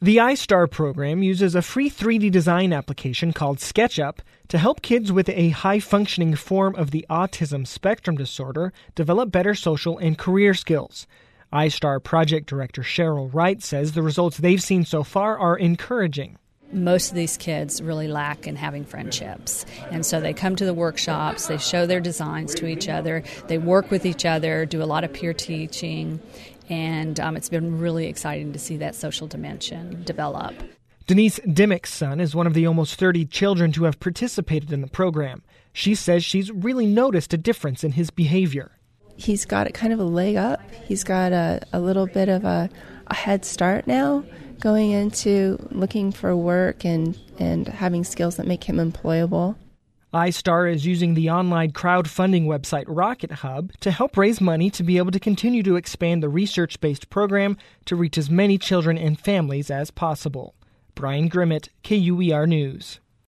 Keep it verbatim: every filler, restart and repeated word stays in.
The iStar program uses a free three D design application called SketchUp to help kids with a high-functioning form of the autism spectrum disorder develop better social and career skills. iStar project director Cheryl Wright says the results they've seen so far are encouraging. Most of these kids really lack in having friendships, and so they come to the workshops, they show their designs to each other, they work with each other, do a lot of peer teaching, and um, it's been really exciting to see that social dimension develop. Denise Dimmick's son is one of the almost thirty children to have participated in the program. She says she's really noticed a difference in his behavior. He's got a kind of a leg up. He's got a, a little bit of a, a head start now, going into looking for work and, and having skills that make him employable. iStar is using the online crowdfunding website Rocket Hub to help raise money to be able to continue to expand the research-based program to reach as many children and families as possible. Brian Grimmett, K U E R News.